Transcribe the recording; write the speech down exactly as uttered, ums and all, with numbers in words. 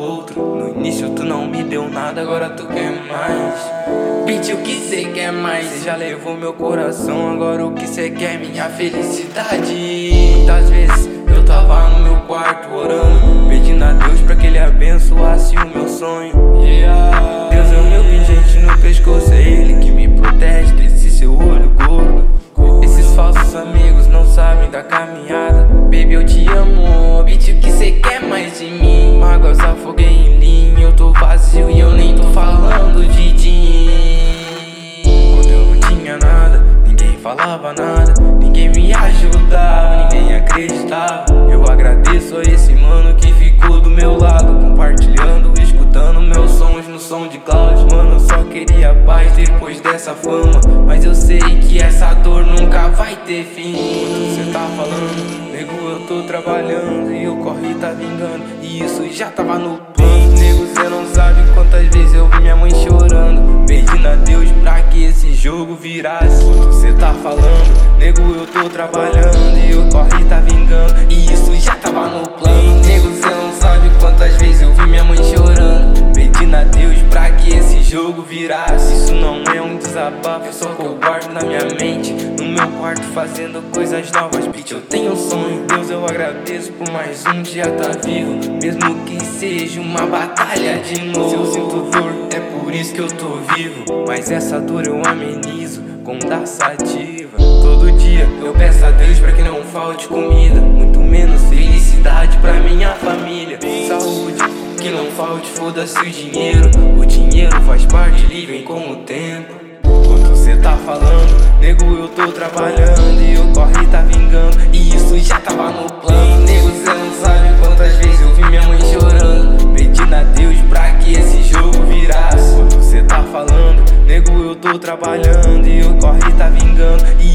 outro. No início tu não me deu nada, agora tu quer mais. Bitch, o que cê quer mais? Cê já levou meu coração, agora o que cê quer? Minha felicidade. Muitas vezes eu tava no meu quarto orando, pedindo a Deus pra que ele abençoasse o meu sonho. Yeah. Deus é o meu pingente no pescoço, é ele que me protege desse seu olho gordo. Esses falsos amigos não sabem da caminhada. Baby, eu te amo, bitch, o que cê quer mais de mim? Mágoas afoguei em linha, eu tô vazio e eu nem tô falando de din. Quando eu não tinha nada, ninguém falava nada, ninguém me ajudava, ninguém acreditava. Eu agradeço a esse mano que ficou do meu lado, compartilhando, escutando meus sons no som de cloud. Mano, eu só queria paz depois dessa fama, mas eu sei que essa dor nunca vai ter fim. Enquanto cê tá falando, nego, eu tô trabalhando e o corre tá vingando, e isso já tava no plano. Nego, cê não sabe quantas vezes eu vi minha mãe chorando, pedindo a Deus pra que esse jogo virasse. Enquanto cê tá falando, nego, eu tô trabalhando e o corre tá vingando, e isso já tava no plano. Nego, cê não sabe quantas vezes eu vi minha mãe chorando, pedindo a Deus pra que esse jogo virasse. Isso não é um desabafo, é só que eu guardo na minha mente, no meu quarto fazendo coisas novas. Bitch, eu tenho um sonho, Deus, eu agradeço por mais um dia tá vivo, mesmo que seja uma batalha de novo. Se eu sinto dor, é por isso que eu tô vivo, mas essa dor eu amenizo com daçativa. Todo dia eu peço a Deus pra que não falte comida, muito menos felicidade pra minha família. Saúde, que não falte, foda-se o dinheiro, o dinheiro faz parte, ele vem com o tempo. Enquanto cê tá falando, nego, eu tô trabalhando e o corre tá vingando, e isso já tava no plano. Nego, cê não sabe quantas vezes eu vi minha mãe chorando, pedindo a Deus pra que esse jogo virasse. Enquanto cê tá falando, nego, eu tô trabalhando e o corre tá vingando, e